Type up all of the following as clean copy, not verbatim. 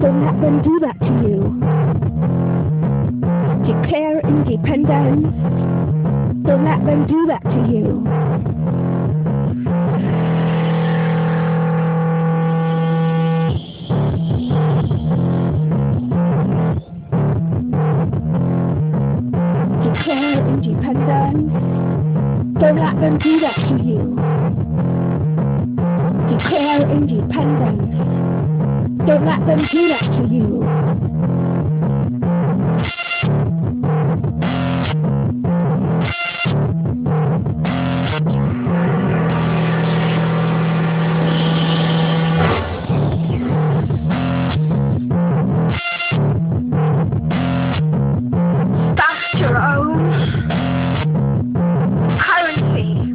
Don't let them do that to you. Declare independence. Don't let them do that to you. Declare independence. Don't let them do that to you. Declare independence. Don't let them do that to you. Start your own currency.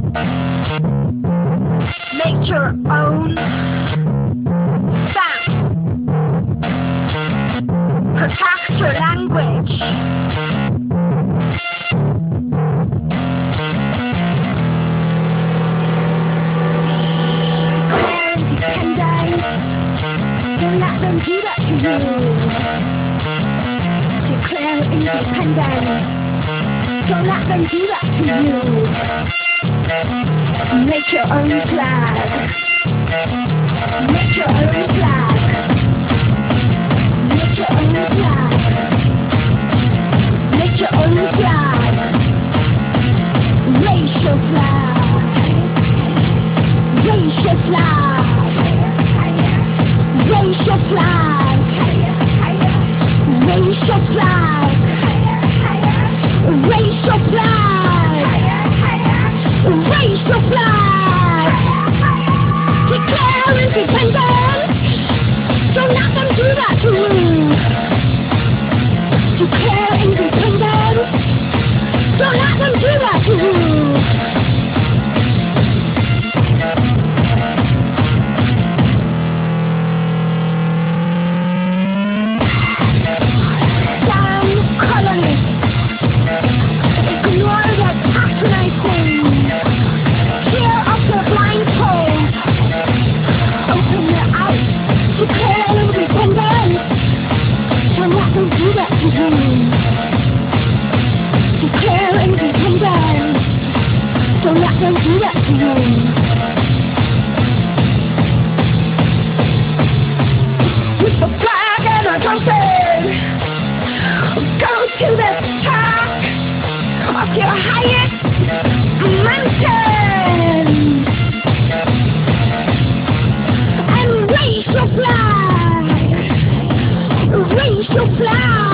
Make your own stamp. Protect your language. Declare independence. Don't let them do that to you. Declare independence. Don't let them do that to you. Make your own flag. Make your own flag. Make your own flag. Make your own flag. Raise your flag. Raise your flag. Raise your flag. Raise your flag. Raise your flag. Raise your flag. Declare independence. Don't let them do that to you. Declare independence. Don't let them do that to you. Ignore their patronizing. Tear up their blindfold. Open their eyes. Declare independence. Don't let them do that to you. Declare independence. Don't let them do that to you. With a flag and a trumpet, go to the top of your highest mountain and raise your flag. Raise your flag.